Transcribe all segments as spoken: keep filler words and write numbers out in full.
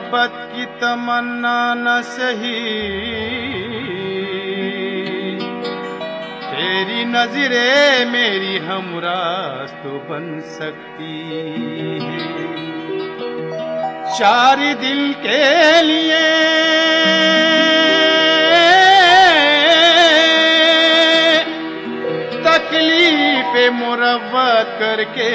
मोहब्बत की तमन्ना न सही, तेरी नजरें मेरी हमरास तो बन सकती है। चार दिल के लिए तकलीफे मुरव्वत करके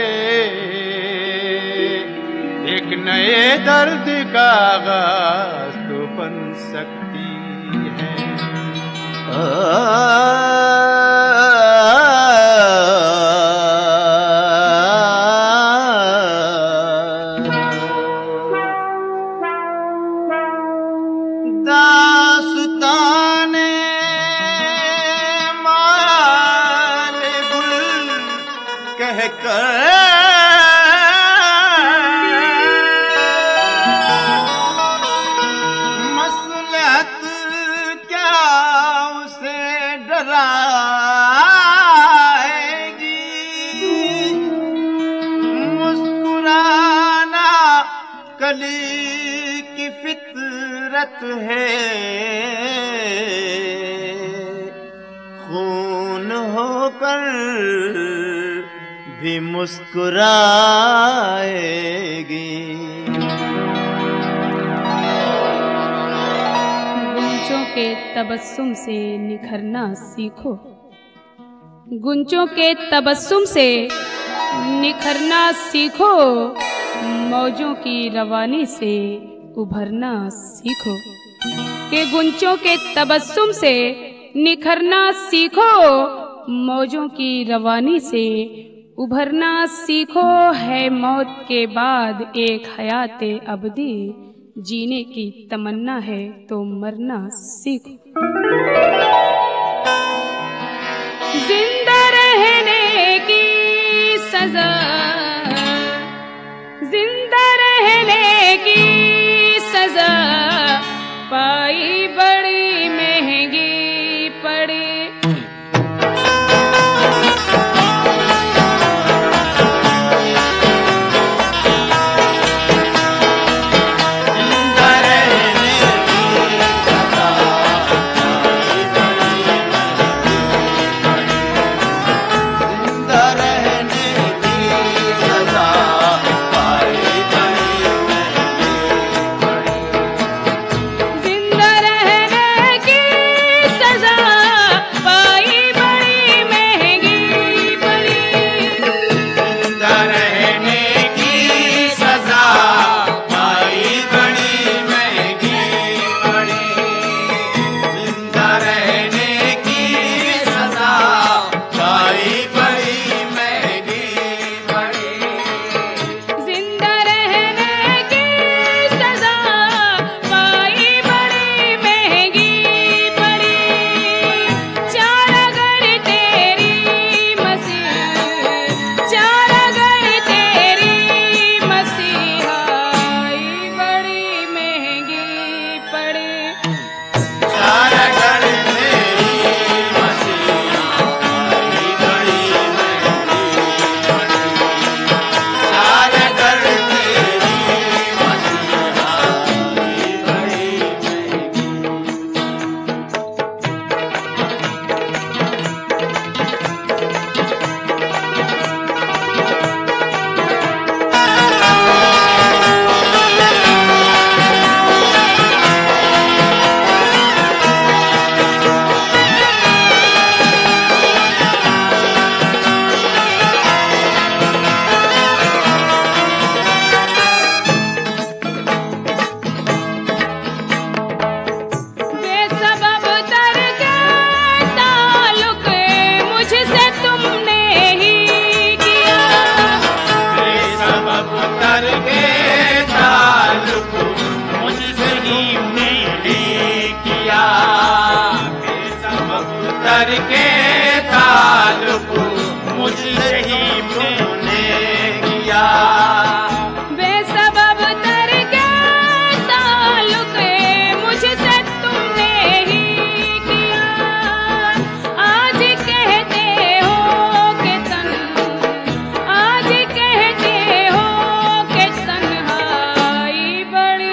एक नए दर्द का आगाज तो बन सकती है। दास्ताने माल गुल कहकर मसलहत क्या उसे डराएगी। मुस्कुराना कली की फितरत है, खून होकर भी मुस्कुराएगी। गुंजों के तबस्सुम से निखरना सीखो, गुंजों के तबस्सुम से निखरना सीखो, मौजों की रवानी से उभरना सीखो। कि गुंजों के तबस्सुम से निखरना सीखो, मौजों की रवानी से उभरना सीखो। है मौत के बाद एक हयाते अबदी, जीने की तमन्ना है तो मरना सीखो। जिंदा रहने की सजा, जिंदा रहने की सजा पाई बड़ी महंगी पड़ी। करके ताल्लुक मुझसे ही तूने किया। बेसबब करके ताल्लुक मुझसे तुमने ही किया। आज कहते हो कि तन आज कहते हो कि तन्हाई बड़ी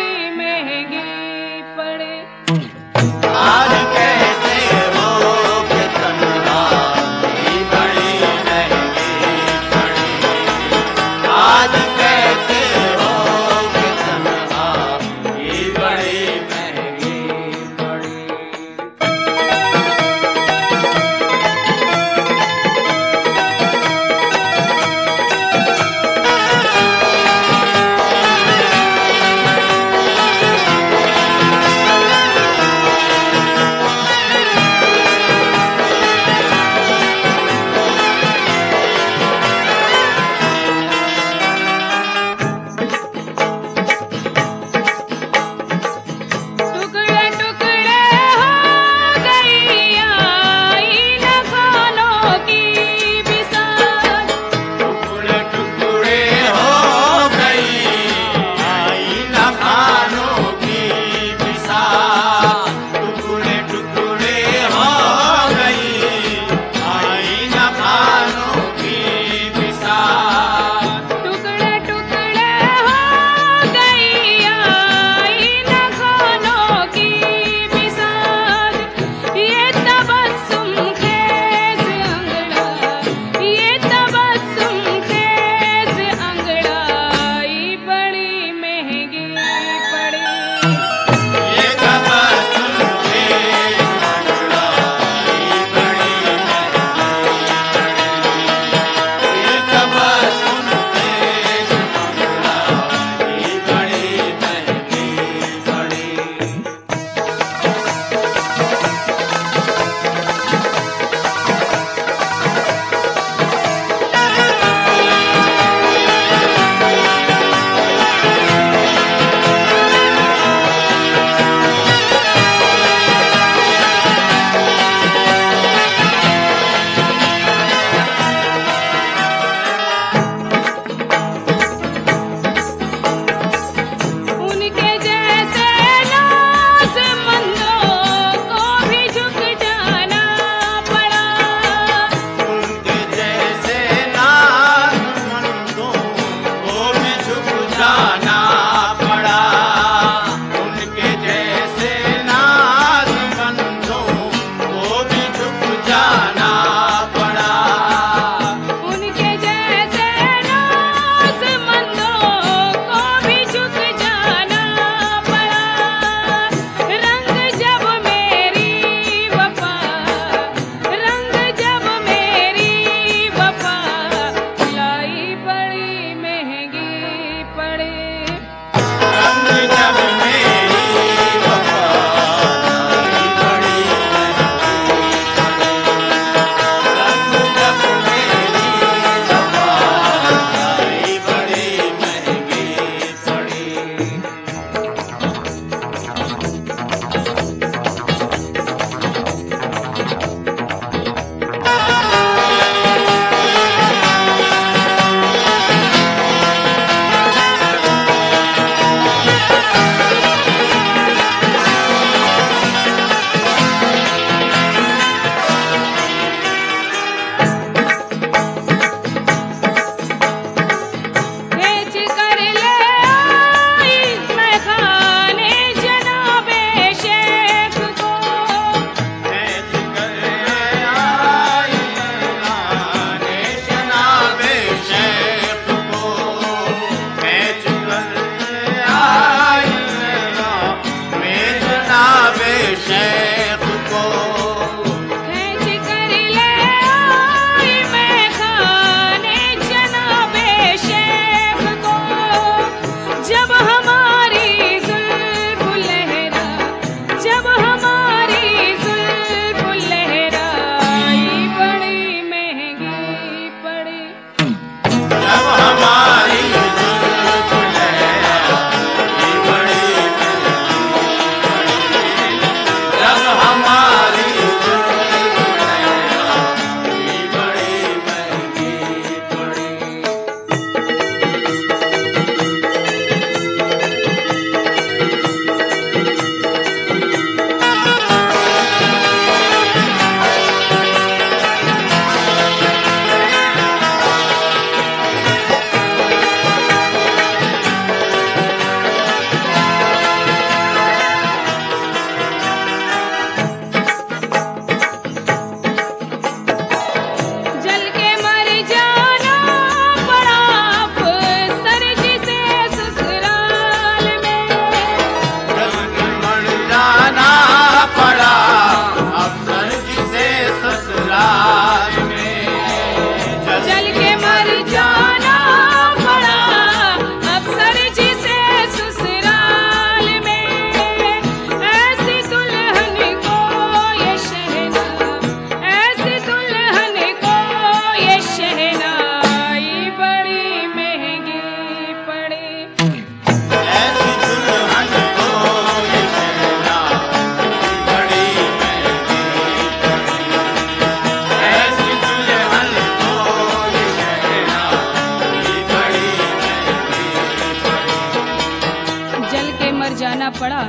मर जाना पड़ा,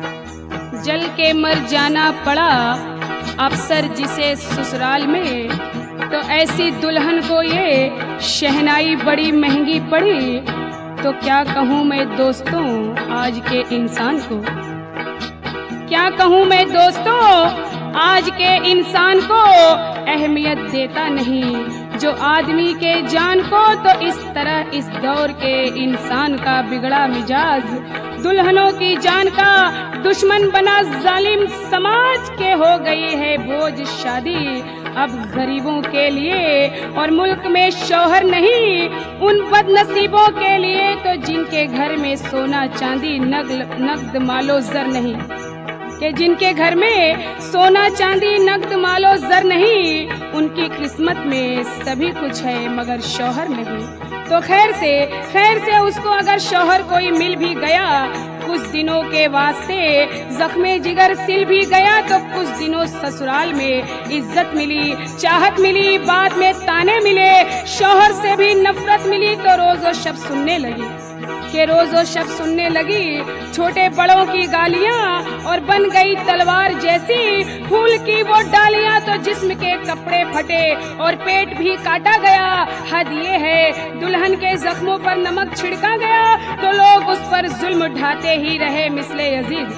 जल के मर जाना पड़ा अफसर जिसे ससुराल में, तो ऐसी दुल्हन को ये शहनाई बड़ी महंगी पड़ी। तो क्या कहूँ मैं दोस्तों आज के इंसान को, क्या कहूँ मैं दोस्तों आज के इंसान को, अहमियत देता नहीं जो आदमी के जान को। तो इस तरह इस दौर के इंसान का बिगड़ा मिजाज, दुल्हनों की जान का दुश्मन बना जालिम समाज के हो गई है बोझ शादी अब गरीबों के लिए। और मुल्क में शौहर नहीं उन बदनसीबों के लिए, तो जिनके घर में सोना चांदी नगद नगद मालो जर नहीं, कि जिनके घर में सोना चांदी नगद मालो जर नहीं, उनकी किस्मत में सभी कुछ है मगर शौहर नहीं। तो खैर से खैर से उसको अगर शौहर कोई मिल भी गया कुछ दिनों के वास्ते, जख्मे जिगर सिल भी गया, तो कुछ दिनों ससुराल में इज्जत मिली, चाहत मिली, बाद में ताने मिले, शौहर से भी नफरत मिली। तो रोज और शब सुनने लगी कि रोज और शब सुनने लगी छोटे बड़ों की गालियां, और बन गई तलवार जैसी फूल की वो डालियां। तो जिस्म के कपड़े फटे और पेट भी काटा गया। हद ये है दुल्हन के जख्मों पर नमक छिड़का गया, तो लोग उस पर जुल्म ढाते ही रहे मिसले यजीद,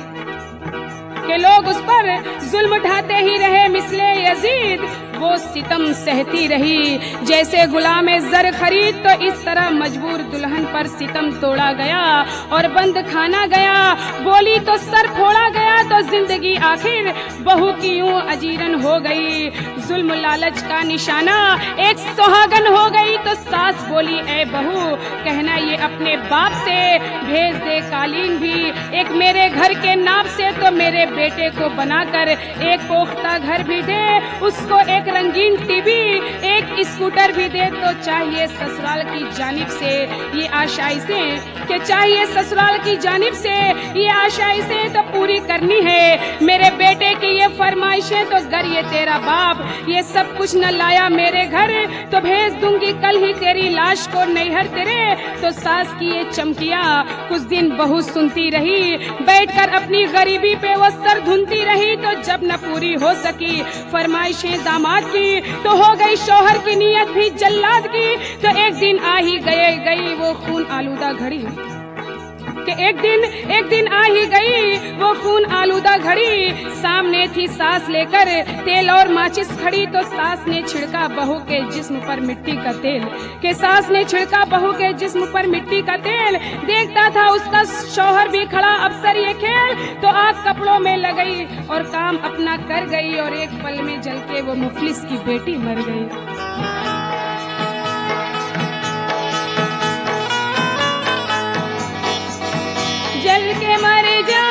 के लोग उस पर जुल्म ढाते ही रहे मिसले यजीद। वो सितम सहती रही जैसे गुलाम जर खरीद। तो इस तरह मजबूर दुल्हन पर सितम तोड़ा गया और बंद खाना गया, बोली तो सर फोड़ा गया। तो जिंदगी आखिर बहू की यूं अजीरन हो गई, जुल्म लालच का निशाना एक सुहागन हो गई। तो सास बोली ए बहू कहना ये अपने बाप से, भेज दे कालीन भी एक मेरे घर के नाप से। तो मेरे बेटे को बनाकर एक पोख्ता घर भी दे, उसको एक रंगीन टीवी एक स्कूटर भी दे। तो चाहिए ससुराल की जानिब से ये आशाइशें, कि चाहिए ससुराल की जानिब से ये आशाइशें तो पूरी करनी है मेरे बेटे की ये फरमाइशें। तो गर ये तेरा बाप ये सब कुछ न लाया मेरे घर, तो भेज दूंगी कल ही तेरी लाश को नैहर तेरे। तो सास की ये चमकिया कुछ दिन बहू सुनती रही, बैठकर अपनी गरीबी पे वो सर धुनती रही। तो जब न पूरी हो सकी फरमाइशें दामाद की, तो हो गई शौहर की नीयत भी जल्लाद की। तो एक दिन आ ही गए गई वो खून आलूदा घड़ी, कि एक दिन एक दिन आ ही गई वो खून आलूदा घड़ी। सामने थी सास लेकर तेल और माचिस खड़ी, तो सास ने छिड़का बहू के जिस्म पर मिट्टी का तेल, कि सास ने छिड़का बहू के जिस्म पर मिट्टी का तेल। देखता था उसका शौहर भी खड़ा अफसर ये खेल। तो आग कपड़ों में लगई और काम अपना कर गई, और एक पल में जल के वो मुफलिस की बेटी मर गई। जल के मर जा